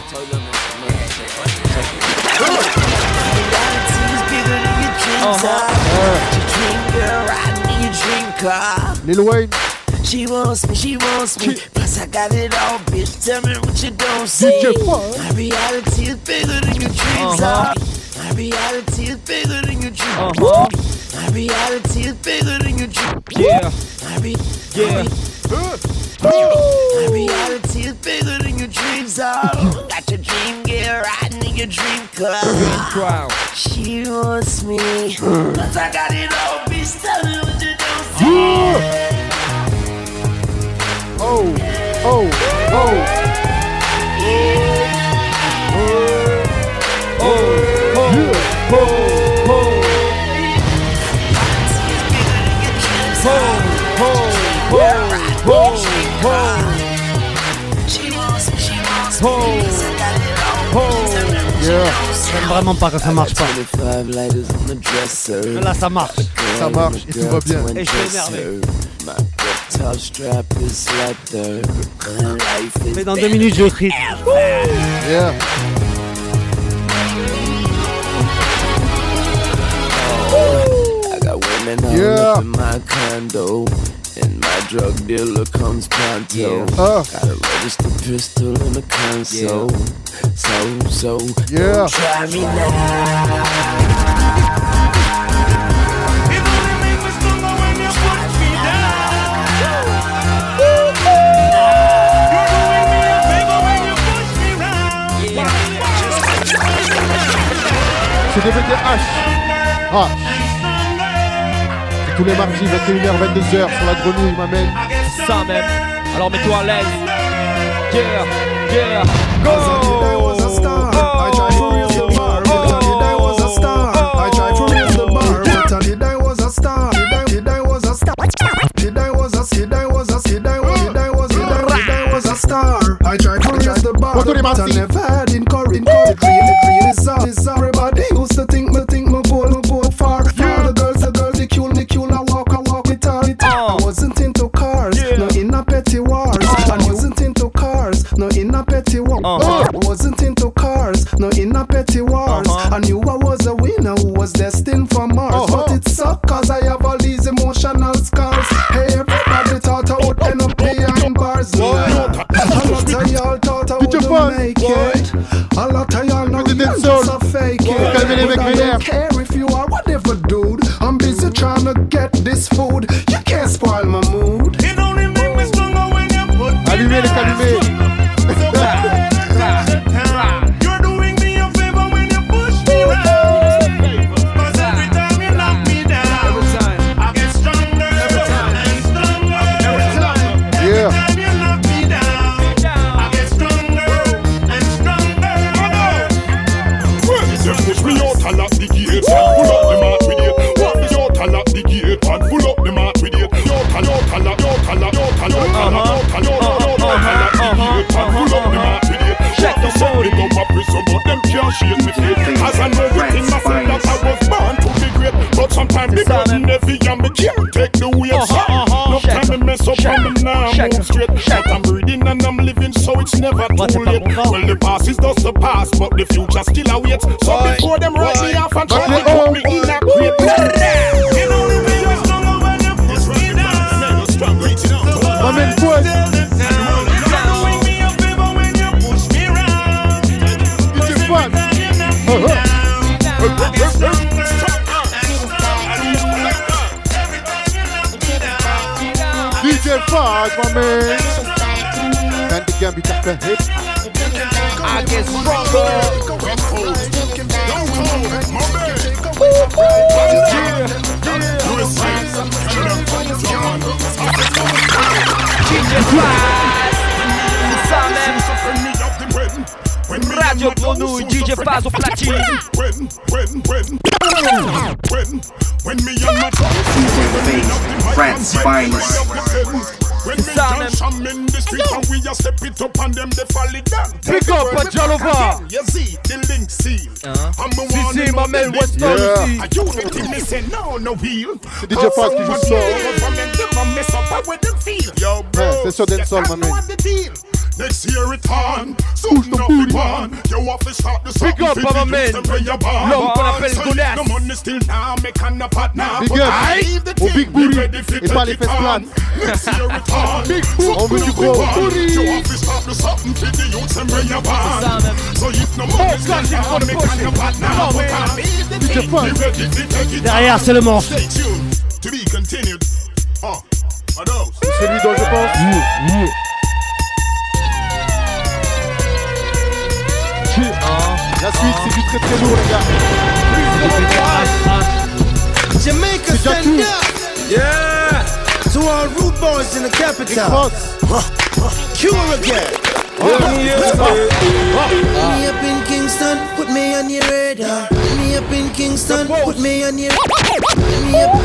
Lil Wayne. She wants me, plus I got it all, bitch. Tell me what you don't see. My reality is bigger than your dreams are. My reality is bigger than your dreams. My reality is bigger than your dreams. Yeah. My reality is bigger than your dreams are. Got your dream girl riding in your dream car. She wants me, plus I got it all, bitch. Tell me what you don't see. Oh. J'aime vraiment pas quand ça marche pas. Mais là ça marche. Ça marche et tout va bien. Et je suis énervé. Mais dans 2 minutes je crie. Yeah. I got women all up in my condo, and my drug dealer comes pronto. Got a registered pistol in the console. So try me now. C'est DVD H. C'est tous les mardis, 21h, 22h sur la grenouille, ma mère. C'est ça même. Alors mets-toi à l'aise. Yeah. Go. I tried to raise the bar, but I never had encouraged. Everybody used to think me go far. The girls, the cute, I walk with her. I wasn't into cars, no in a petty wars. I wasn't into cars, no in a petty wars. I wasn't into cars, no in a petty wars. I knew I was a winner who was destined for Mars, but it sucked cause I have all these emotional scars. Hey, everybody thought I would end up behind bars. A lot of y'all thought I wouldn't make it. A lot of y'all know you just a fake it. But I don't care if you are whatever, dude. I'm busy trying to get this food. You can't spoil my mood. It only make me stronger when you put me down. You're doing me a favor when you push me around. Cause every time you knock me down, I get stronger and stronger. Every time you knock me down, I get stronger and stronger. They push me out and lock the gate, pull up the mat with it. Walk me out and lock the gate, and pull up the mat with it. Check the phone. They go up with some of them can't shake me feet. As I know within myself that I was born to be great, but sometimes they got heavy and me can't take the weight. No time to mess up on me now, move straight. But I'm breathing and I'm living, so it's never too late. Well, the past is just the past, but the future still awaits. So before them write me off and try to put me in a crate. You know the way you're stronger when you push me down. Ma mère quoi? DJ Fog, my man. And the game be tough to hit. I get stronger. DJ Faz, c'est ça même. Radio Grenouille, DJ Faz au platine. France finest. C'est ça même. Pick up a Jalova. See the link, see. Si, ma man, what's Yeah. C'est DJ Faz qui joue ça. Ouais, c'est sur Dancehall, ma man. Next year it on. Soon enough it on. You have to start the song. Big up, Papa Man. L'homme qu'on appelle Godas. No money still now, make a nap now. Big up au Big Booty et pas les fesses plates. Next year it on. Big Booty, on veut du gros booty. You have to start the something for the youths and bring your band. So if no money still now, make a nap now. Derrière, c'est le manche. To be continued. Oh, c'est lui dont je pense. La suite, c'est du très très lourd, les gars. Jamaica, stand up. Yeah. To all rude boys in the capital. Cure again. Me up in Kingston, put me on your radar. Me up in Kingston, put me on your. Me up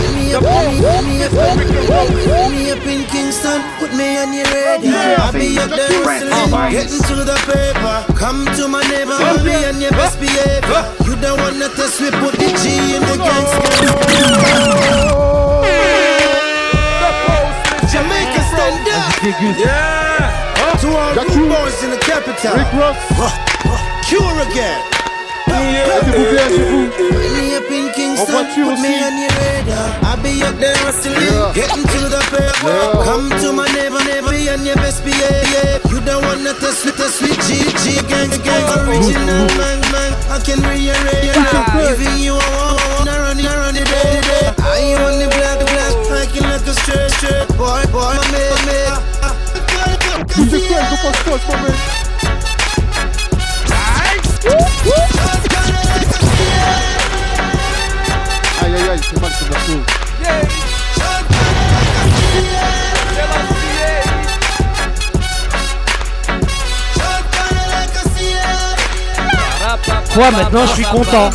in Kingston, put me on your radar. I'll be up there hustling, getting to the paper. Come to my neighbor, I'll be on your best behavior. You don't wanna test me, put the G in the gangster. Jamaica, stand up. Yeah. To all good boys in the capital. Rick Ross. Cure again. Me up in Kingston, put me on your radar. I'll be up there hustling, getting to the paper. Come to my neighbor, be on your best behavior. You don't wanna test with a sweet G gang, original man. I can rearrange. Giving you a one, run the day. I on the black, I can look a straight, boy, my man. Aïe aïe aïe, c'est mal ce morceau. Quoi, maintenant je suis content.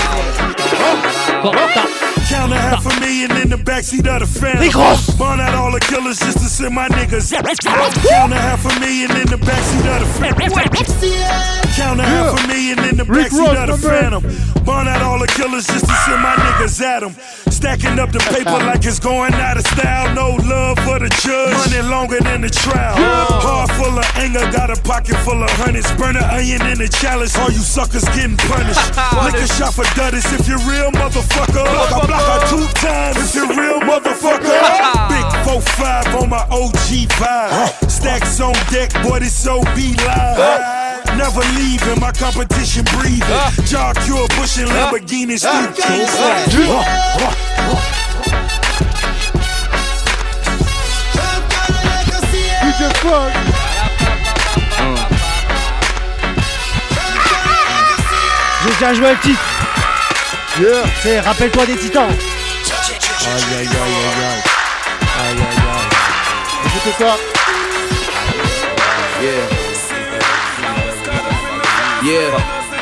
Count a half a million in the backseat of the Phantom. Burn out all the killers just to send my niggas. Count a half a million in the backseat of the Phantom. Count a half a million in the backseat of the Phantom. Burn out all the killers just to send my niggas at them. Stacking up the paper like it's going out of style. No love for the judge. Money longer than the trial. Heart full of anger, got a pocket full of hundreds. Burn an onion in the chalice. All you suckers getting punished. Lick a shot for Duddis if you're real, motherfucker. Block her 2 times if you're real, motherfucker. Big 4-5 on my OG vibe. Stacks on deck, boy, this so be live. Never leaving, my competition breathing. Jaw cure, pushing Lamborghinis through keys. DJ Frog. J'ai déjà joué le titre. C'est Rappelle-toi des Titans. Aïe aïe aïe aïe aïe. Aïe aïe aïe. Écoutez ça. Yeah.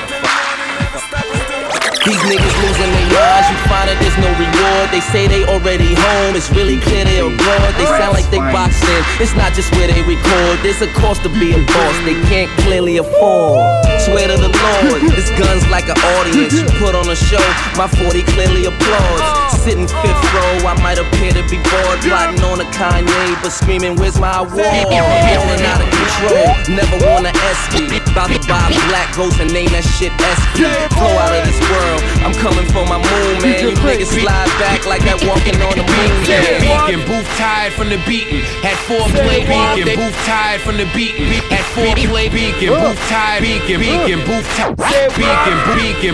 These niggas losing their lives, you find that there's no reward. They say they already home, it's really clear they abroad. They sound like they boxing, it's not just where they record. There's a cost to be a boss, they can't clearly afford. Swear to the Lord, this gun's like an audience. You put on a show, my 40 clearly applauds. Sitting 5th row, I might appear to be bored. Plotting on a Kanye, but screaming, where's my award? Feeling out of control, never wanna SB. About to buy a black ghost and name that shit SP. Flow out of this world, I'm coming for my moon, man. You niggas slide back like that walking on the moon, yeah. Beacon, booth tired from the beating. Had 4-play beacon, booth tired from the beating. Had 4-play beacon, booth tired, beacon, booth tired, beacon,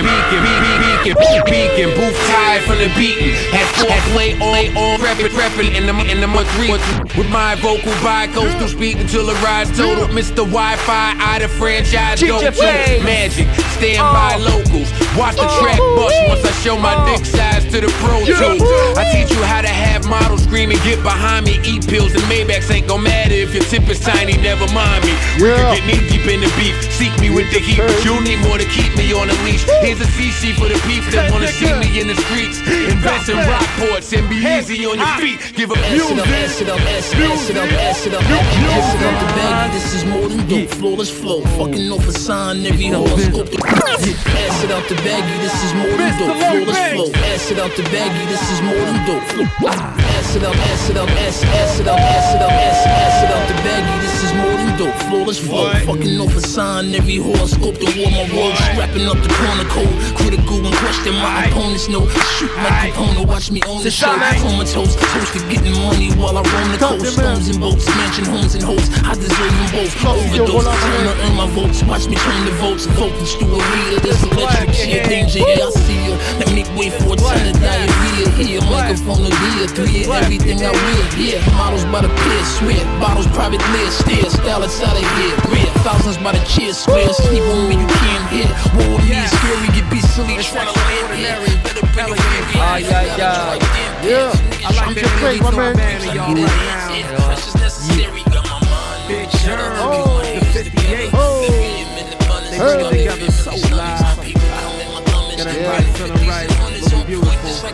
booth tired from the beating. Had 4-play on, reppin' in the month 3. With my vocal bi-coastal speaking till the rise total. Mr. Wi-Fi, I the franchise go to. Magic, stand by locals. Watch the track bust once I show my dick size to the Pro Tools. I teach you how to have models scream and get behind me. Eat pills and Maybachs ain't gon' matter if your tip is tiny, never mind me. We can get knee deep in the beef, seek me with the heat, but you'll need more to keep me on a leash. Here's a CC for the peeps that wanna see me in the streets. Invest in Rockports and be easy on your feet. Give up music. This is more than dope, flawless flow. Fucking off a sign, every horoscope. Pass it out the baggie, this is more than dope, flawless flow. Pass it out the baggie, this is more than dope. Pass it out, pass it out, pass it out, pass it out, pass it out the baggie, this is more than dope, flawless flow. Fucking off a sign, every horoscope. The war my world, strapping up the corner code. Critical and question my opponents know. Shoot my opponent, watch me on the show. Comatose, toast to getting money while I roam the coast. Stones and boats, mansion homes and hoes. I deserve them both. Overdose, time to earn my votes. Watch me turn the votes. Voltage through a reader. There's electric shit, danger, yeah, I see you. Let me wait for a ton of diarrhea. Here, microphone of beer, 3, everything I wear. Yeah, models by the pier, swear. Bottles, private lit, stairs. Style outside of here, rear. Thousands by the cheer, squares. Sleep on me, you can't hear. War with me is scary, get be silly, try to land here. Better bring your family. Yeah, I like your face, my man. Precious necessary, got my mind. Big Jerm, the 58. They put together so live. Get it right, feeling right, looking beautiful.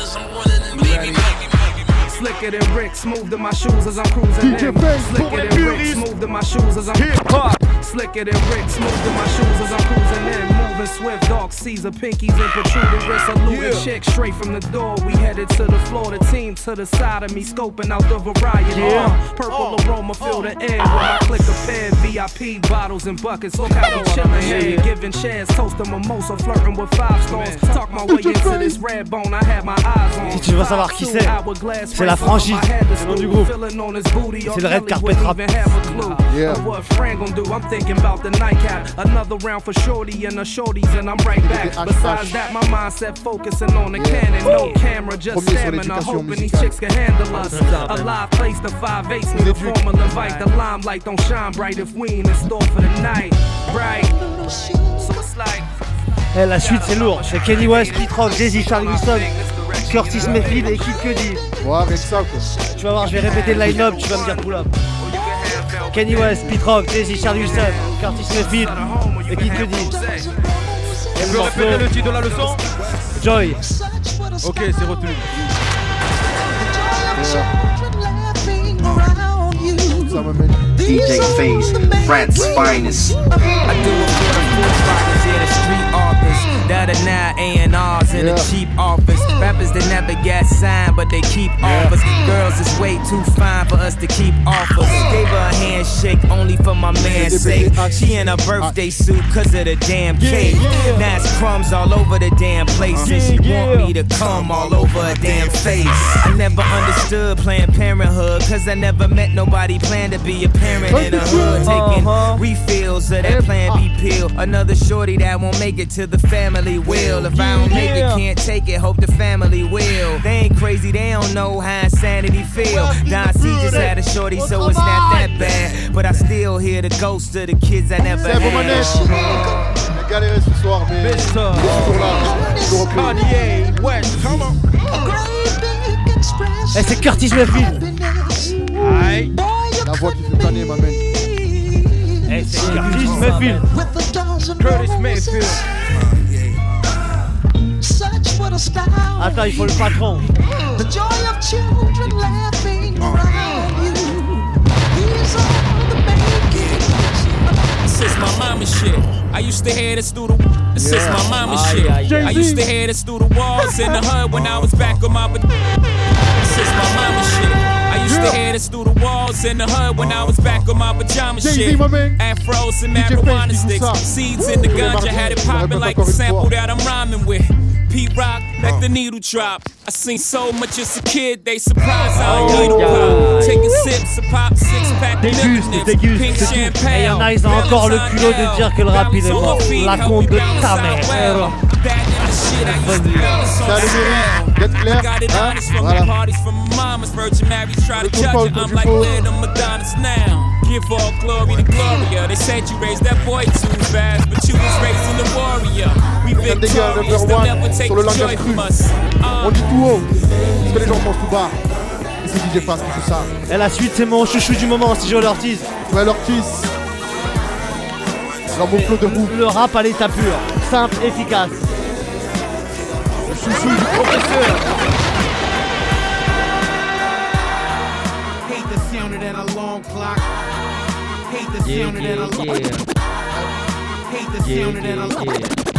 Ready? Slicker than Rick, smooth in my shoes as I'm cruising in. Slicker than Rick, smooth in my shoes as I'm Slicker than Rick, smooth in my shoes as I'm cruising in. Moving swift, dark Caesar, pinkies and protruding wrists. Saluting chicks straight from the door. We headed to the floor, the team to the side of me, scoping out the variety. Purple aroma fill the air when I click a pair. VIP bottles and buckets. Look how we chillin' here, giving shares, toasting mimosa, flirting with 5 stars. Talk my way into this red bone. I had my eyes on. Si tu veux savoir qui c'est la franchise, c'est le nom du groupe. C'est le Red Carpet Rap. Yeah. What friend gon' do? I'm thinking about the nightcap. Another round for shorty and the shorties, and I'm right back. Besides that, my mindset focusing on the cannon. No camera, just stamina. Hoping these chicks can handle us. A live place, the 5/8 me the formula invite. The limelight don't shine bright if we ain't in store for the night. Right. So it's like. Eh, la suite c'est lourd, c'est Kenny West, Pete Rock, Jay-Z, Charlie Wilson, Curtis Mayfield et Kid Cudi. Ouais, avec ça quoi. Tu vas voir, je vais répéter le line-up, tu vas me dire pull up. Kenny West, Pete Rock, Jay-Z, Charlie Wilson, Curtis Mayfield et Kid Cudi. Tu peux répéter le titre de la leçon? Joy. Ok, c'est retenu. DJ Phase, France's finest. I do it for the forefathers, yeah, the street authors that are now A&Rs in a cheap office. Rappers that never get signed, but they keep offers. Girls is way too fine for us to keep offers. Gave her a handshake only for my man's sake. She in a birthday suit cause of the damn cake. Now it's crumbs all over the damn place, and she want me to come all over her damn face. I never understood Planned Parenthood, cause I never met nobody planned to be a parent in the hood. Taking refills of that Plan B pill. Another shorty that won't make it to the family will. If I don't make it, can't take it, hope the family will. They ain't crazy, they don't know how insanity feel. Don C just had a shorty, so it's not that bad. But I still hear the ghost of the kids I never had. J'ai galéré ce soir, mais je suis toujours là. Kanye West, come on. Eh, c'est Curtis Mayfield. Aïe. La voix qui fait Kanye, ma man. Eh, c'est Curtis Mayfield. Curtis Mayfield. Attends, il faut le patron. The joy of children laughing around you. These are the making. This is my mama shit. I used to hear this through the. This is my mama shit. I used to hear this through the walls in the hood when I was back on my. This is my mama shit. I used to hear this through the walls in the hood when I was back on my pajama shit. Afros and marijuana sticks, seeds in the ganja, had it popping like the sample that I'm rhyming with. P-Rock, let the needle drop. I seen so much as a kid, they surprised I don't need a pop. Taking sips of pop, 6-pack of pink champagne. Et y'en a, ils ont encore le culot de dire que le rap il est mort. La compte de ta mère. Get clair, hein? Voilà. Give all glory to Gloria. They said you raised that boy too fast, but you was raising the warrior. We victorious, they'll never take the joy from us. On dit tout haut, parce que les gens pensent tout bas. Et c'est DJ Fast qui fait ça. Et la suite, c'est mon chouchou du moment, c'est Joel Ortiz. Joel Ortiz. Alors mon flow de roue. Le rap à l'état pur, simple, efficace. Le chouchou du professeur. Hate the sound of that alarm clock. Hate the sound of that alarm. Hate the sound of that alarm.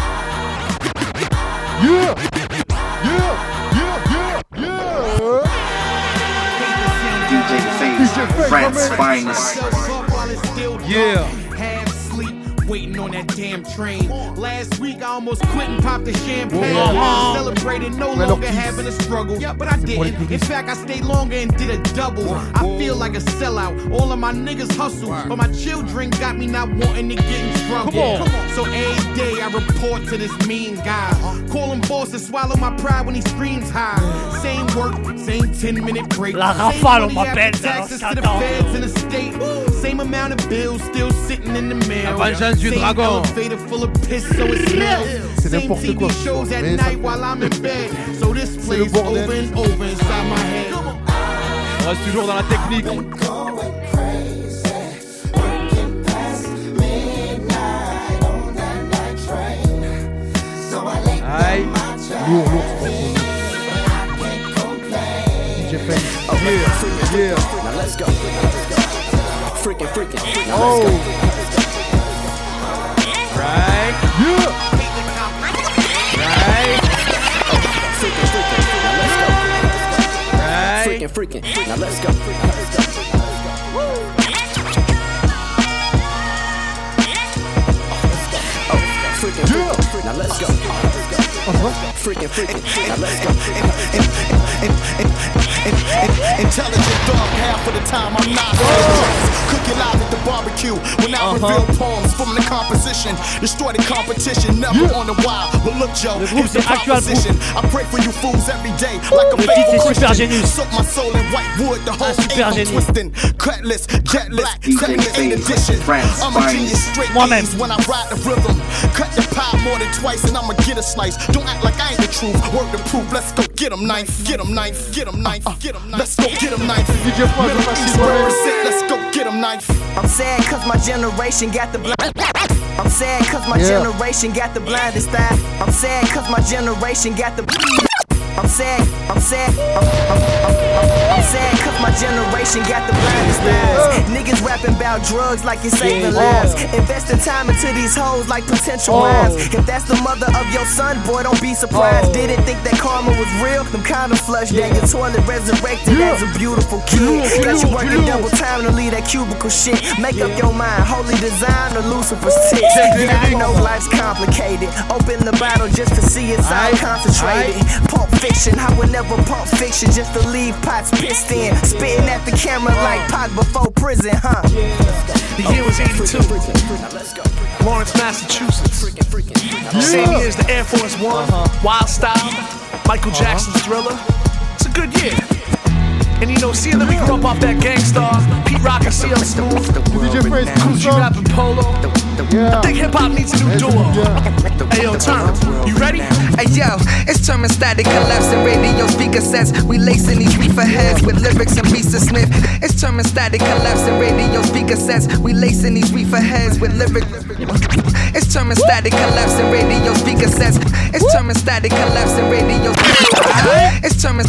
Yeah. DJ Phase, France finest. Yeah. Half sleep, waiting on that damn train. Last week I almost quit and popped the champagne. Celebrated no longer having a struggle. Yeah, but I didn't. In fact, I stayed longer and did a double. I feel like a sellout. All of my niggas hustle, but my children got me not wanting to get in trouble. So every day I report to this mean guy. Call him boss and swallow my pride when he screams high. Same work, same 10-minute break. La rafale, on m'appelle. Taxes to the feds in the state. Same amount of bills still sitting in the mail. Vengeance du dragon. Full of piss, so it smells. Same TV shows at night while I'm in bed. So this plays over and over inside my head. On reste toujours dans la technique. Aïe. Lourd. Yeah. Now let's go. Freaking. Oh. Right. Yeah. Right. Freaking. Now let's go. Now let's go. Freaking. Now let's go. Intelligent dog, half of the time I'm not. Cook it live at the barbecue. When I reveal poems from the composition, destroy the competition, never on the wild. But look, Joe, here's the proposition. I pray for you fools every day, like a faithful Christian. Soak my soul in white wood, the whole ain't twisting. Cutlass, jetless, 78 edition. I'm a genius, straight A's when I ride the rhythm. Cut the pie more than twice, and I'ma get a slice. Don't act like I ain't the truth. Word to proof. Let's go get 'em knife. Get 'em knife. Get 'em knife. Get 'em knife. Let's go get 'em knife. Middle East represent. Let's go get 'em knife. I'm sad cause my generation got the I'm sad cause my generation got the blindest eye. I'm sad cause my generation got the I'm sad cause my generation got the blindest eyes. Niggas rapping about drugs like it's saving lives. Investing time into these hoes like potential wives. If that's the mother of your son, boy, don't be surprised. Didn't think that karma was real? Them kind of flushed down your toilet, resurrected as a beautiful kid. Got you working double time to leave that cubicle shit. Make up your mind, holy design or Lucifer's tits. Yeah, I know life's complicated. Open the bottle just to see it's all concentrated. Pulp Fiction, I would never pump fiction just to leave pots pissed in. Spitting at the camera like Pac before prison, huh? The year was 82. Lawrence, Massachusetts. Same year as the Air Force One, Wild Style, Michael Jackson's Thriller. It's a good year. And you know, seeing that we grew up off that Gangstar, Pete Rock and CL Smooth, Gucci rapping Polo. I think hip hop needs a new duo. Hey yo, Turn, you ready? Hey yo, it's Termin Static collapsing radio speaker sets. We lacing these reefer heads with lyrics and beats of Smith. It's Termin Static collapsing radio speaker sets. We lacing these reefer heads with lyrics. It's Termin Static collapsing radio speaker sets. It's Termin Static collapsing radio. It's Termin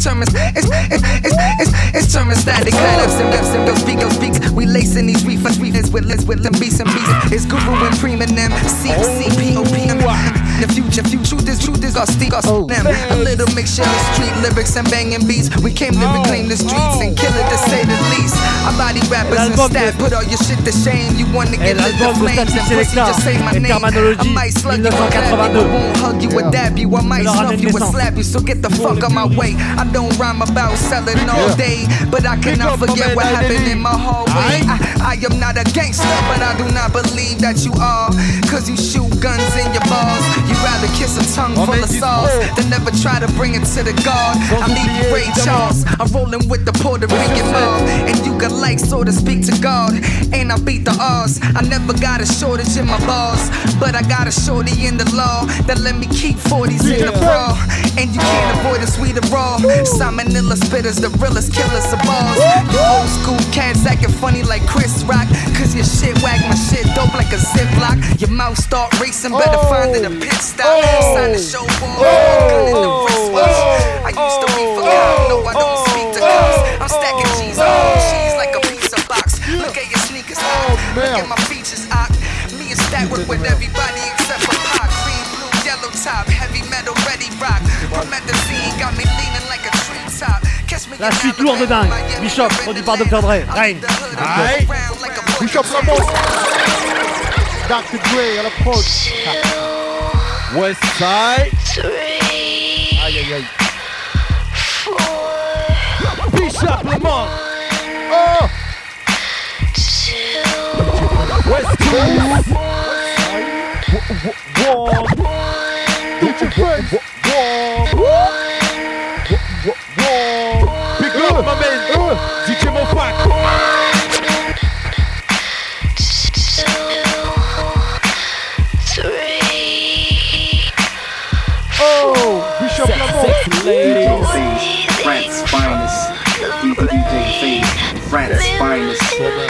Static collapsing those speakers. We lacing these reefers with them beats and beats. It's Guru and Premium, CPOPM. The future, truth is our Steve, our them. A little mixture of street lyrics and banging beats. We came to reclaim the streets and kill it to say the least. Our body rappers and stats, put all your shit to shame. You wanna get lit the flames and pussy, just say my name. I might slug you, I won't hug you or dab you. I might snuff you or slap you, so get the fuck out my way. I don't rhyme about selling all day, but I cannot forget what happened in my hallway. I am not a gangster, but I do not believe that you are. Cause you shoot guns in your balls. You rather kiss a tongue full of sauce than never try to bring it to the guard. I leave you Ray Charles. I'm rolling with the Puerto Rican mob, and you got like so to speak to God. And I beat the odds. I never got a shortage in my balls, but I got a shorty in the law that let me keep 40s in the bra. And you can't avoid the sweet or raw. Salmonella spitters, the realest killers of balls. You old school cats acting funny like Chris Rock, cause your shit whack, my shit dope like a ziplock. Your mouth start racing, better find it a pit stop. Sign the show wall, gun in the wristwatch. I used to be for God, no I don't speak to cops. I'm stacking cheese on cheese like a pizza box. Look at your sneakers, at my features, me and Stat work with everybody except for Pac. Green, blue, yellow top, heavy metal, ready rock. Promethazine got me leaning like a treetop. La suite lourde de dingue. Bishop, produit par Dr. Dre. Rain. Bishop Lamont. Dr. Dre à l'approche. Westside. Aïe aïe aïe. Bishop Lamont. Oh. West Coast. Big up my man, DJ Mopac. Oh, Bishop Lamont. Ladies, France finest. DJ Fade, France finest.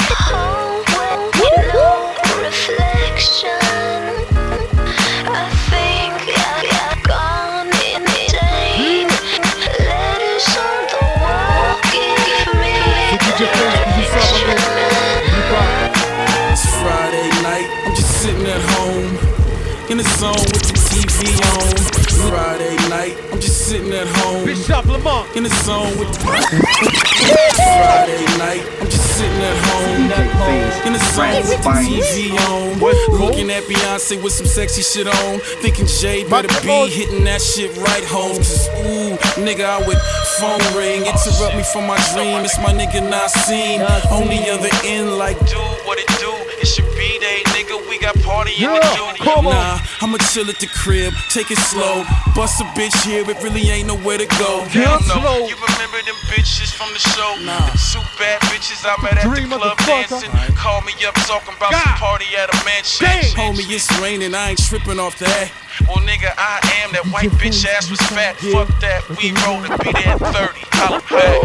It's Friday night, I'm just sitting at home in the zone with the TV on. Friday night, I'm just sitting at home Bishop Lamont in the zone with Friday night, I'm just sitting at home in the zone with the TV on. Looking at Beyonce with some sexy shit on. Thinking Jay better be hitting that shit right home. Cause ooh, nigga, I would phone ring, interrupt me from my dream. It's my nigga Nassim on the other end like, dude, what it do? It's your B-Day, nigga, we got party in the dude. Nah, I'ma chill at the crib, take it slow. Bust a bitch here, it really ain't nowhere to go. Hell no, you remember them bitches from the show? Nah. Them two bad bitches I met at the club dancing. Call me up talking about some party at a mansion. Homie, it's raining, I ain't tripping off that. Well, nigga, I am. That white bitch ass was fat. Fuck that, we roll to be there at 30. Holla back.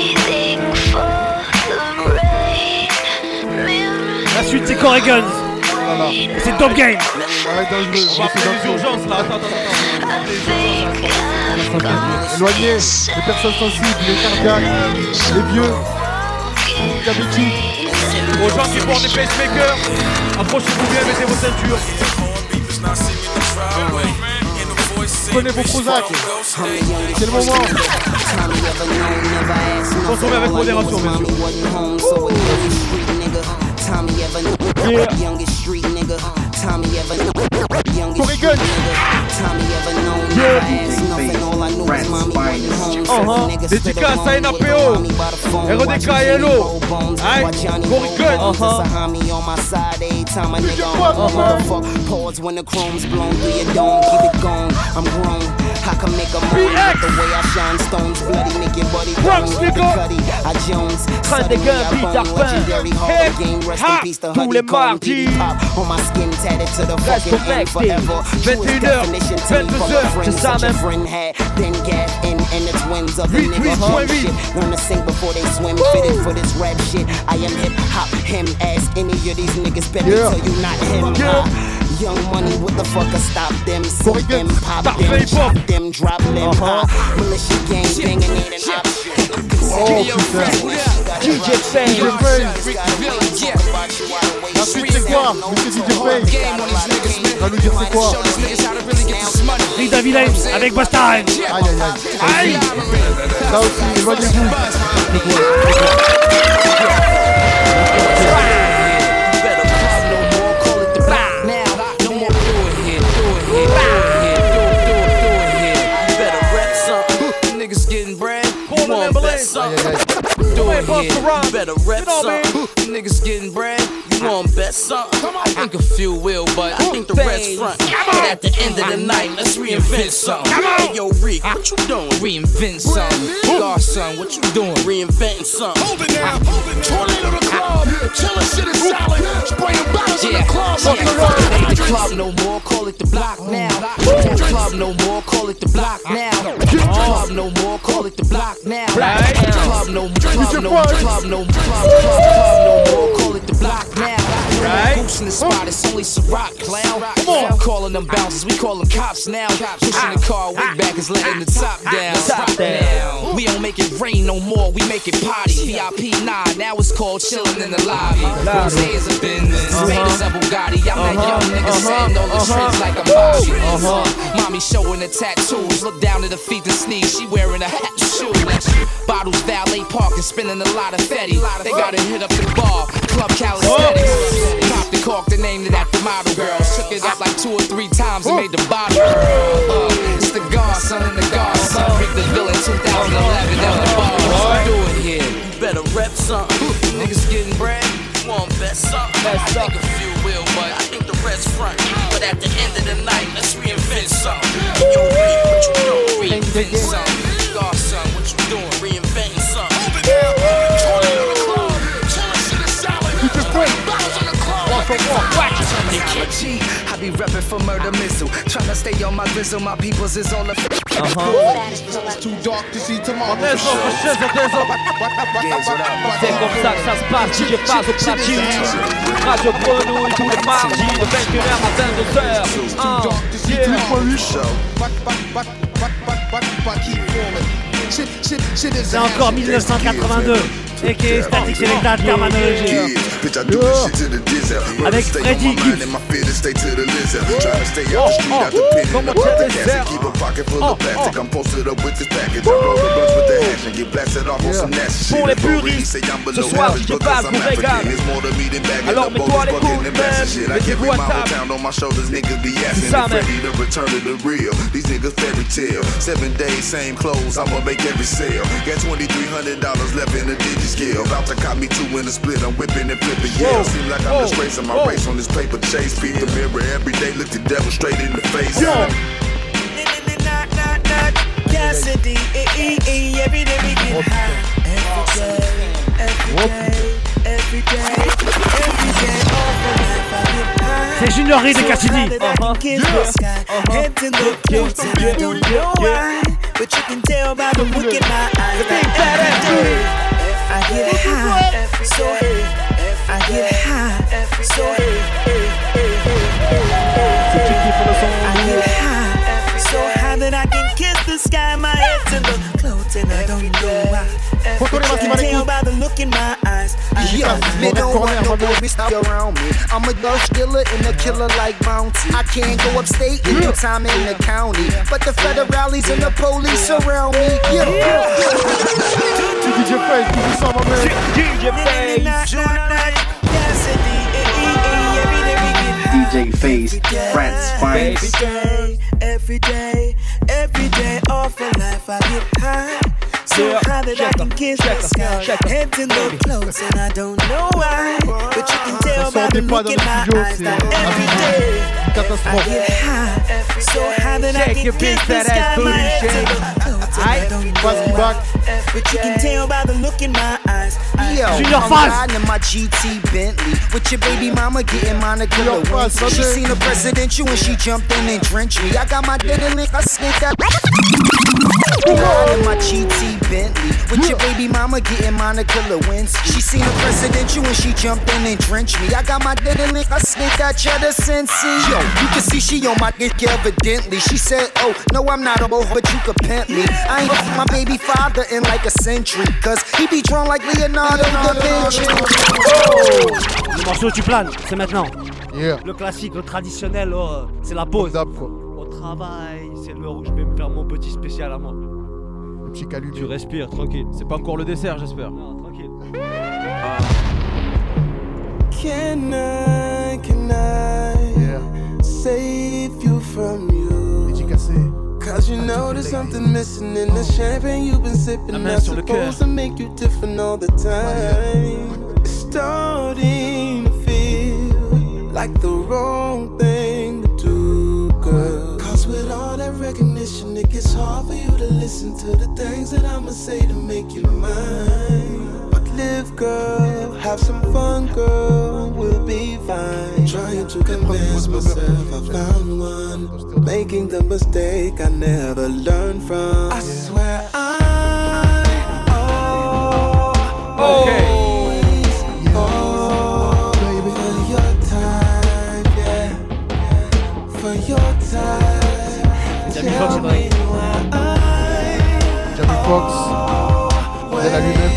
La suite c'est Corrigans. C'est Top Game. Arrête dans le jeu. On va appeler les urgences là. Attends. Éloignez les personnes sensibles, les cardiaques, les vieux, les diabétiques. Aux gens qui portent des pacemakers, approchez-vous bien, mettez vos ceintures. Prenez vos Prozac. C'est le moment. Consommez avec modération, bien sûr. Corrigan. Dédicace à NAPO, RDK et LO. Aïe, Corrigan. Pause when the chrome's blown through your dome. Keep it going, I'm grown. I can make a moment with the way I shine stones. Bloody, make your body grown with the cutty. I Jones, suddenly I bone. Legendary Hall of Game. Rest in peace to Honey Comb. Pop on my skin, tatted to the fucking end forever. Truest definition to me from a friend. Such a friend had been gapped in and the twins of the nigga shit. Learn to sing before they swim. Fitted for this rap shit. I am hip hop, him as any of these niggas better tell you not him. Young Money, what the fuck stop them? Sip them, pop them, chop them, drop them. Militia gang, banging ain't an option. Oh putain. DJ Fade. La suite c'est quoi? Monsieur DJ Fade va nous dire c'est quoi? Rita Villain avec Basta. Aïe aïe aïe. Aïe. Là aussi, éloignez-vous. You better rep something. Niggas getting bread. You want bet something? I think a few will, but I think the rest front. But at the end of the night, let's reinvent something. Hey, yo, Reek, what you doing? Reinvent something. God, son, what you doing? Reinventing something. Hold it now. Tornado the club. Chillin' shit is solid. Spraying bottles in the club. Ain't the club no more, call it the block now. Ain't the club no more, call it the block now. Ain't the club no more, call it the block now. Ain't the club no more, call it the block now. Goose in the spot, it's only Ciroc, clown. I'm calling them bouncers, we call them cops now. Pushing the car, way back is letting the top down. We don't make it rain no more, we make it party. VIP 9, now it's called chillin' in the lobby. Rosé is a business, made is a Bugatti. I'm that young nigga setting all the trends like I'm Bobby. Mommy showing the tattoos, look down at her feet and sneeze. She wearing a hat and shoes. Bottles valet parking, spinning a lot of Fetty. They gotta hit up the bar, club calisthenics. Pop the cork, they named it after model girls. Shook it up like 2 or 3 times and made the bottle girl. It's the Godson and the Godson. Rick the Villain 2011 down the bar. What you doing here? You better rep something. Niggas getting bread. You want bet something? I think a few will, but I think the rest front. But at the end of the night, let's reinvent something. Yo, Rick, what you doing? Reinvent something. Godson, what you doing? Reinventing something. Moving down, toilet in the club. Chillin' shit is solid. Bottles in the club. I be reppin' for murder missile. Tryna stay on my grizzle, my peoples is all a It's too dark to see tomorrow. C'est comme ça que ça se passe, DJ Faz au platine. Radio Grenouille tous les mardis de 21h à 22h. C'est encore 1982. Et qui est Static Selecta de Terminology. Avec Freddy Gibbs. Comment tu as des airs? Pour les puristes, ce soir DJ Faz vous régale. Alors mets-toi à l'écoute même, mettez-vous à table. C'est ça même. These niggas fairy tale. 7 days, same clothes, I'ma make every sale. Got $2,300 left in the digi-scale. About to cop me 2 in a split, I'm whipping and flipping, yeah. Seem like I'm just racing my race on this paper chase. Beat the mirror every day, look the devil straight in the face. Cassidy, every day we get high. Every day, all the life I get high. C'est Junior Reed et Cassidy. Head to the clothes and I don't know why, but you can tell by the look in my eyes that every day I get high, so I get high, so I get high, so high that I can kiss the sky. My head to the clothes and I don't know why, but you can tell by the look in my eyes. Me don't want no boy stop around me. I'm a dog stealer and a killer like Bounty. I can't go upstate in no time in the county, but the federales and the police surround me. DJ Face, DJ Face, France finest. Every day, all for life I get high. So high that I can kiss the sky. Head to the clothes and I don't know why, but you can tell by the look in my eyes that every day I get high. So high that I can kiss the sky. My head to the clothes and I don't know why, but you can tell by the look in my eyes. Yo, I'm riding in my GT Bentley with your baby mama getting Monica Lewinsky. She seen a presidential when she jumped in and drenched me. I got my dead link, I sneak that. Riding in my GT Bentley with your baby mama getting Monica Lewinsky. She seen a presidential when she jumped in and drenched me. I got my dead link, I sneak that cheddar Sensi. Yo, you can see she on my dick evidently. She said, oh, no I'm not a boy, but you could pimp me. I ain't my baby father in like a century, cause he be drawn like Leonardo da Vinci. Le morceau tu planes, c'est maintenant. Le classique, le traditionnel, c'est la pause. Au travail, c'est l'heure où je vais me faire mon petit spécial à moi. Le petit calumet. Tu respires, tranquille. C'est pas encore le dessert, j'espère. Non, tranquille. Can I save you from you? Cause you know there's something missing in the champagne you've been sipping. That's supposed to make you different all the time. It's starting to feel like the wrong thing to do, girl. Cause with all that recognition, it gets hard for you to listen to the things that I'ma say to make you mine. But live, girl, have some fun, girl, we'll be fine. Trying to convince myself I found one, making the mistake I never learned from. I swear Foxx et Drake. Jamie Foxx, elle a lui-même.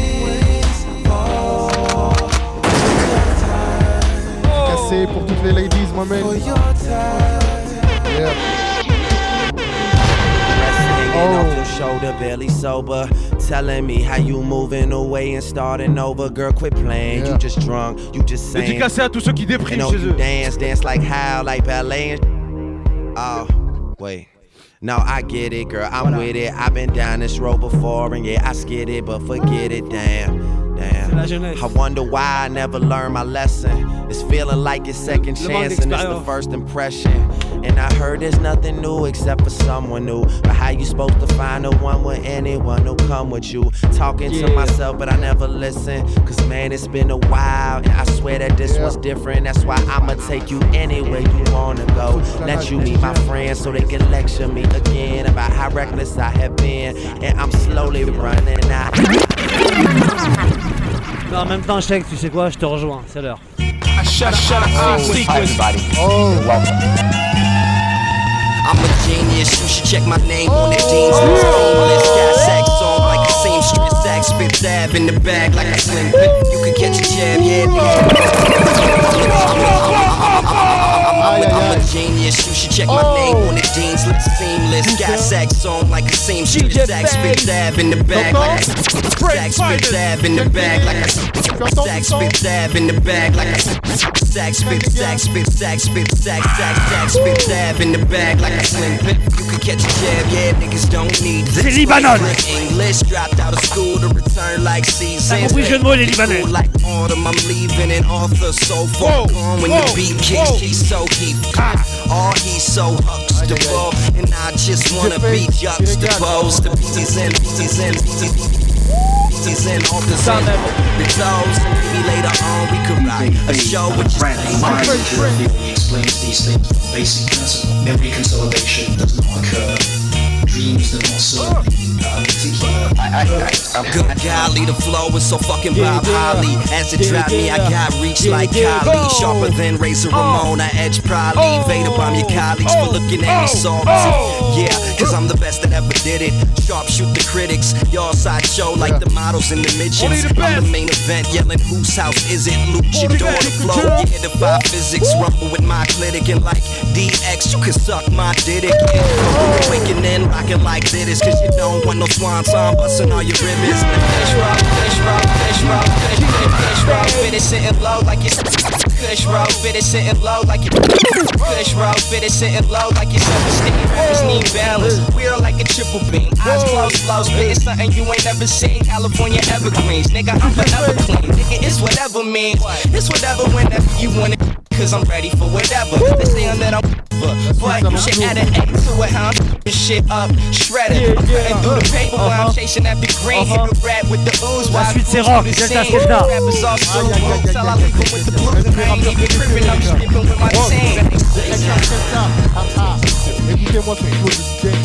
Cassé pour toutes les ladies, my man. Yeah. Off your shoulder, barely sober. Telling me how you moving away and starting over. Girl, quit playing. You just drunk, you just saying. Dédicacé à tous ceux qui dépriment chez eux. Dance like how, like ballet. Oh, wait. No, I get it, girl. I'm with it. I've been down this road before, and yeah, I skid it, but forget it, damn. I wonder why I never learned my lesson. It's feeling like it's second chance and it's the first impression. And I heard there's nothing new except for someone new. But how you supposed to find the one with anyone who'll come with you? Talking to myself, but I never listen. Cause man, it's been a while. And I swear that this one's different. That's why I'ma take you anywhere you wanna go. Let you meet my friends so they can lecture me again about how reckless I have been. And I'm slowly running out. Mais en même temps, Shake, tu sais quoi, je te rejoins, c'est l'heure. Hi everybody. Welcome. I'm a genius, you should check my name on the Dean's list. Homeless, got sax on like a seamstress, sax spit dab in the bag like a sling pit. You could catch a jab, I'm a genius, you should check my name on the Dean's list. Seamless, got sax on like a seamstress, sax spit dab in the bag like a sax spit dab in the bag like a sax spit dab in the bag like a sax spit dab in the bag like a sling pit. You can catch a jab, yeah, niggas don't need this. English dropped out of school to return like seasons. Like autumn, I'm leaving and Arthur so far gone when the beat kicks. He's so heat, all he's so huxtable, and I just wanna be juxtaposed. He's in all the sun the toes, and maybe later on we could write a show with your mind explains these things. Basic principle, memory consolidation does not occur. Dreams do not serve Good golly, the flow is so fucking Bob Holly. As it dropped me, I got reach like Kylie. Sharper than Razor Ramon, I edge probably. Vader bomb your colleagues for looking at me salty. Yeah, cause I'm the best that ever did it. Sharpshoot the critics, y'all sideshow like the models and the midgets. I'm the main event, yelling whose house is it? Luchador the flow, yeah, defy physics. Rumble with my clinic and like DX, you can suck my dick. Yeah, waking in, rocking like this, cause you don't want no swan song, busting all your ribbons. Fish roll, fit it sitting low like it's Kush roll, fit it sitting low like it Kush roll, fit it sitting low like it's self-esteem. Rappers need balance, we're like a triple beam. Eyes closed, flow, spitting something you ain't never seen. California evergreens, nigga, I'm forever clean. Nigga, it's whatever means, it's whatever whenever you want it. Cause I'm ready for whatever. They saying that I'm but you should add an A to it, how I'm this shit up, shredded. I'm cutting through the paper while I'm chasing after green. Hit the rat with the ooze while I c'est rock, Delta Skepta. Rappers all screwed. Till I leave them with the blues and I ain't even tripping. I'm skipping with my team. Écoutez-moi ce niveau de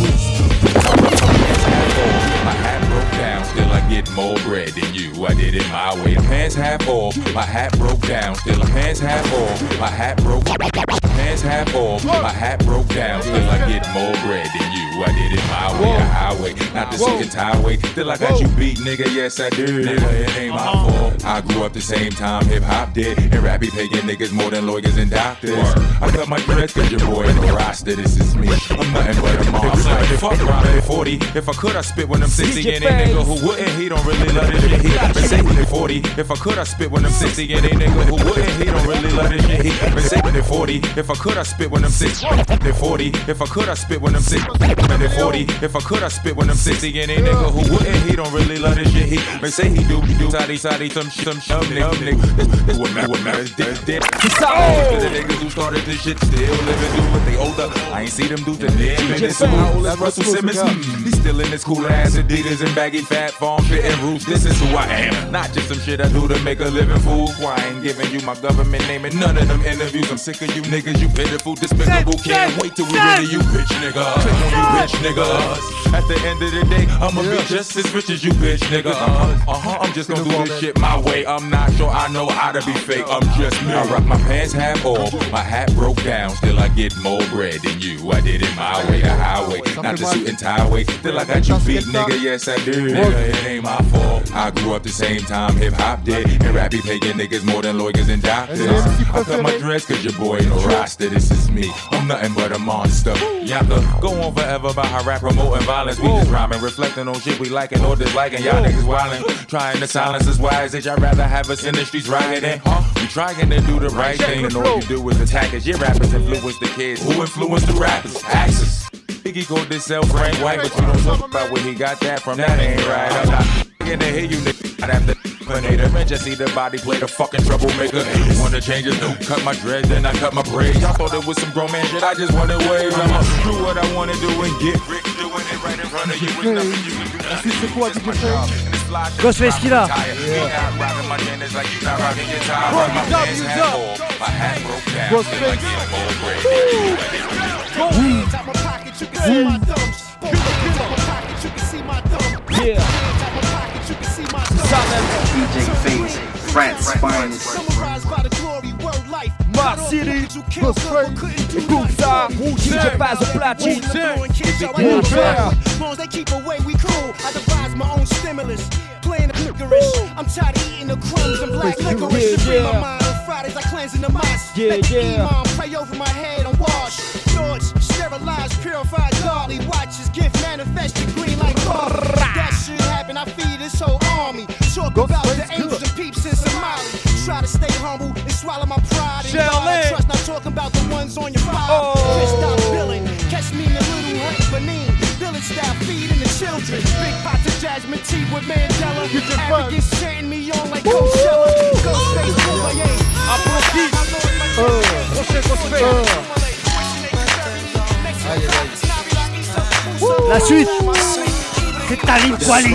My hat broke down, still I get more bread than you. I did it my way. Pants half off, my hat broke down, still pants half off. My hat broke, pants half off. My hat broke down, still I get more bread than you. I did it my way, the highway, not the second highway. Still I got you beat, nigga. Yes I did. Nigga, it ain't my fault. I grew up the same time hip hop did, and rap be paying niggas more than lawyers and doctors. I cut my dreads 'cause your boy in the roster. This is me. I'm nothing but a monster. Fuck Robin 40. If I could, I spit when I'm 60. And a nigga who wouldn't, he don't really love this shit. He been saving it 40. If I could, I spit when I'm 60. And a nigga who wouldn't, he don't really love this shit. He been saving it 40. If I could, I spit when I'm 60. 40. If I could, I spit when I'm 60. 40. If I could, I spit when I'm 60. And a nigga who wouldn't, he don't really love this shit. He may say he do side some nigga. This what matters. The niggas who started this shit still living through what they older. I ain't see them do the damn minutes. That's Russell Simmons. He's still in his cool ass Adidas and baggy fat farm fitting roots. This is who I am. Not just some shit I do to make a living fool. Why I ain't giving you my government name in none of them interviews. I'm sick of you niggas, you pitiful, despicable. Can't wait till we rid of you bitch niggas. You bitch niggas. At the end of the day, I'ma be just as rich as you bitch nigga. I'm just gonna do this shit my way. I'm not sure I know how to be fake. I'm just me. I rock my pants half off, my My hat broke down, still I get more bread than you. I did it my way, the highway, not the suit and tie way. Still I got you beat, nigga, yes I do. Nigga, it ain't my fault. I grew up the same time hip-hop did. And rap be paying niggas more than lawyers and doctors. I cut my dress cause your boy no roster. This is me, I'm nothing but a monster. Y'all could go on forever about how rap promoting violence. We just rhyming, reflecting on shit we liking or disliking. Y'all niggas wildin', trying to silence us. Why is it y'all rather have us in the streets rioting? We trying to do the right thing, and all you do is attack us. Your rappers influence the kids, who influence the rappers? Axis. Biggie called this self Frank White, but you don't talk about where he got that from. That ain't right. I'm not gonna hear you niggas. I'd have to the man just see the body play the fucking troublemaker. Wanna change it, no, cut my dreads, then I cut my braids. I thought it was some grown man shit, I just wanted waves. I'ma do what I wanna do and get rich, doing it right in front of you. With nothing you can do. Ensuite, c'est quoi, DJ Frey? Ghostface qu'il a. Yeah. DJ Phase, France finest. Mark City, écoute ça, DJ Phase au platine. They keep away, we cool. I devise my own stimulus. Playing the licorice. I'm tired of eating the crumbs and black licorice. To free my mind on Fridays, I cleanse in the mosque. Let the imam pray over my head and wash. George, sterilized, purified, godly. Watches, gift, manifested, green like gold. That shit happen, I feed this whole army. Talk about the angels and peeps in Somali. Try to stay humble and swallow my pride. And God I trust, not talking about the ones on your file. Stop billing, catch me in a little Hank Benin. Village style feeding the children. Big pots of jasmine tea with Mandela. Arrogance chanting me on like Coachella. Ghostface, Bourvoyer. Applaudis. Prochain Ghostface. La suite. C'est Talib Kweli.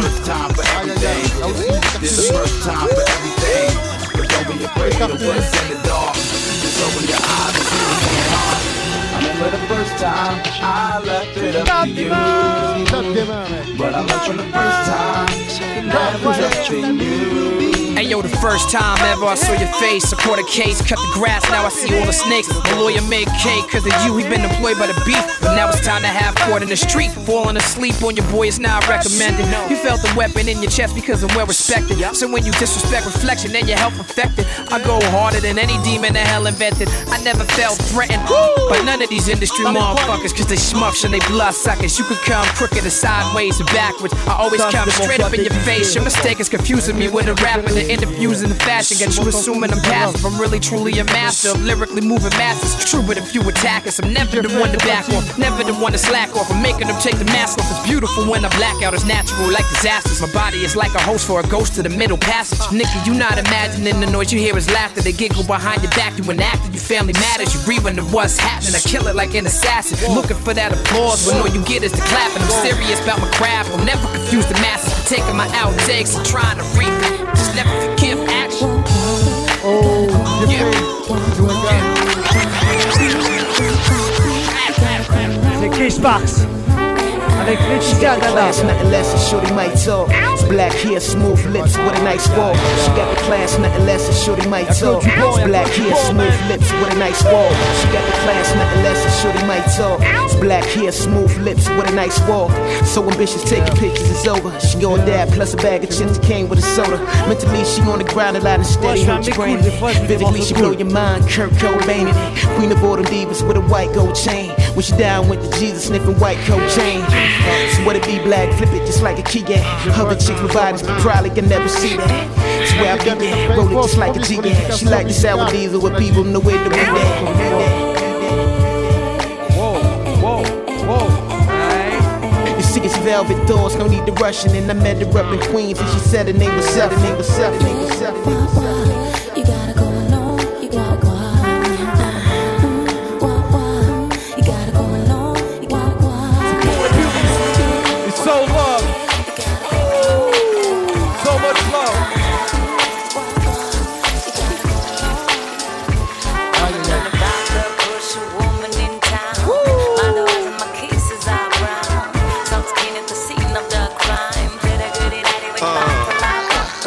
This is the first time for everything. But don't be afraid of what's in the dark. Just open your eyes and see what's going on. I remember the first time I left it up to you. But I learned from the first time that was up to you. Hey yo, the first time ever I saw your face, I caught a case, cut the grass, now I see all the snakes. The lawyer made cake, cause of you, he been employed by the beef. But now it's time to have court in the street. Falling asleep on your boy is not recommended. You felt the weapon in your chest because I'm well respected. So when you disrespect reflection, then your health affected. I go harder than any demon that hell invented. I never felt threatened by none of these industry motherfuckers, cause they schmucks and they blood suckers. You could come crooked and sideways and backwards. I always come straight up in your face. Your mistake is confusing me with a rapper. The interviews in the fashion got you assuming I'm passive. I'm really truly a master of lyrically moving masses. True, but if you attack us, I'm never the one to back off, never the one to slack off. I'm making them take the mask off. It's beautiful when I black out. It's natural like disasters. My body is like a host for a ghost to the middle passage. Nigga, you not imagining the noise you hear is laughter. They giggle behind your back. You an actor, your family matters. You read to what's happening. I kill it like an assassin. Looking for that applause when all you get is the clapping. I'm serious about my craft. I'll never confuse the masses for taking my outtakes and trying to reap it. Just never forgive action. C'est Chris Sparks avec Laetitia Dada. Nothing less than shorty might talk. It's black hair, smooth lips with a nice walk. She got the class, nothing less than shorty might talk. It's black hair, smooth lips with a nice walk. She got the class, nothing less than shorty might talk. It's black hair, smooth lips with a nice walk. So ambitious, taking pictures is over. She on that plus a bag of chips came with a soda. Mentally, she on the ground a lot and steady on your brain. Physically, she blow your mind. Kurt Cobain in it. Queen of all them divas with a white gold chain. When she down with the Jesus sniffing white coat chain. So what it be black, flip it just like a key game. Other chicks with bodies, but probably can never see that. That's where I be at, roll it just like a G-gang. She like the sour diesel with people know where to be at. You see it's velvet doors, no need to rush in. And I met her up in Queens and she said her name was Seth. You gotta go alone, you gotta go out. You gotta go alone, you gotta go out. It's so love. So much love.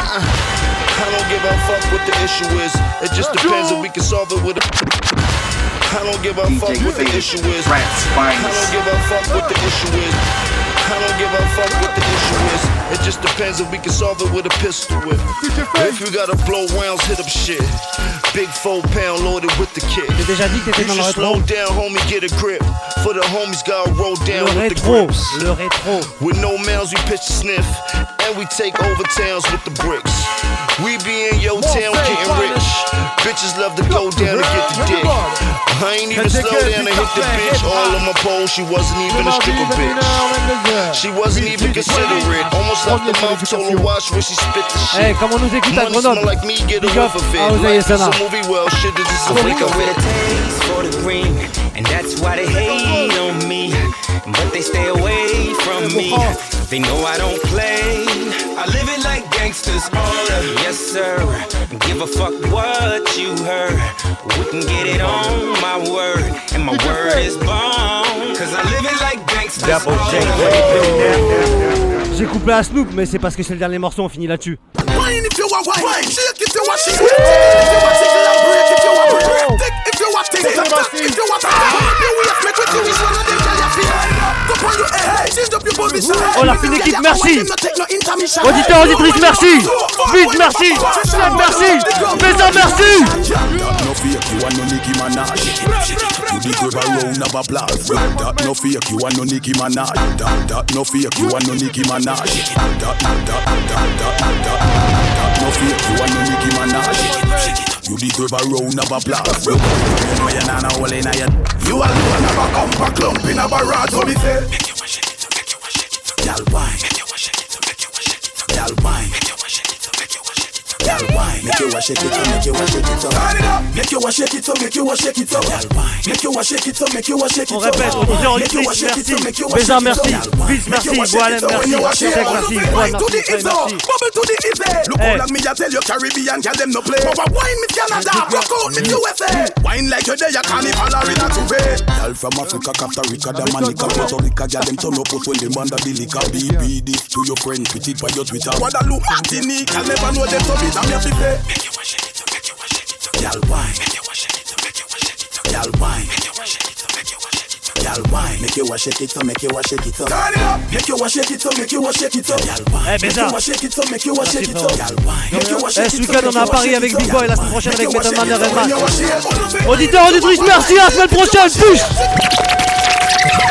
I don't give a fuck what the issue is. It just depends if we can solve it with a I don't give a fuck what the issue is. I don't give a fuck what the issue is. I don't give a fuck what the issue is. It just depends if we can solve it with a pistol whip. If we gotta blow rounds, hit up shit. Big 4-pound loaded with the kick. J'ai déjà dit que t'étais dans le rétro. Slow down, homie, get a grip. For the homies, gotta roll down with the grips. Le rétro. With no mounds, we pitch the sniff. And we take over towns with the bricks. We be in your town getting rich. Bitches love to go down and get the dick. I ain't even slow down to hit the bitch. All on my pole, she wasn't even a stripper bitch. She wasn't even considerate. Almost left the mouth, told her watch where she spit the shit. Hey, comme on nous écoute à Grenoble. Like me, get a whiff of it. Life is a movie, well, shit, this is a flick of it. For the green, and that's why they hate on me. But they stay away from me. They know I don't play. I live it like gangsters order. Yes, sir. Give a fuck what you heard. We can get it on my word. And my word is bone. Cause I live it like gangsters order. J'ai couplé à Snoop, mais c'est parce que c'est le dernier morceau, on finit là-dessus. Oh la fine équipe, merci. Auditeur, auditrice, merci. Vite, merci. Merci. Bézard, merci. You deserve a round of applause. That no fake, you want no Nicki Minaj. That no fake, you want no Nicki Minaj. That no fake, you want no Nicki Minaj. You deserve a round of applause. You know you're not all in a. You alone have a bumper clump in a barrage. So me say, make you wash it, make you wash it, y'all wine. Make you wash it, make you wash it, y'all wine. Make you wash it, make you wash it, y'all wine. Make you wash it, make you wash it, turn it up. Make you wash it, make you wash it, y'all wine. Make you wash it, make you wash it. On répète, auditeur, auditrice, merci. Bézard, merci. Vice, merci. Voilà, merci. Check, merci. Voilà, merci. Bubble to the easy. Look how long me a tell you Caribbean girl them no play. Over wine me Canada, rock out me USA. Wine like you there, you carnival or in a tuve. Girl from Africa, Costa Rica, Dominica, Puerto Rico, girl them turn up when them under the liquor. Be this to your friend, put it by your Twitter. Guadeloupe, Martinique, I'll never know them so bit. I'm here to say, make you wash it, make you wash it, y'all wine. Make you wash it, make you wash it, y'all wine. Make you wash it, make you wash it, y'all wine. Make you wash it, make you wash it, turn it up. Make you wash it, make you wash it, y'all wine. Eh Bézard, make you wash it, y'all wine. ce week-end on est à Paris avec Big Boy, la semaine prochaine avec Metal Man et Redman. Auditeur, auditrice, merci, à la semaine prochaine, plus.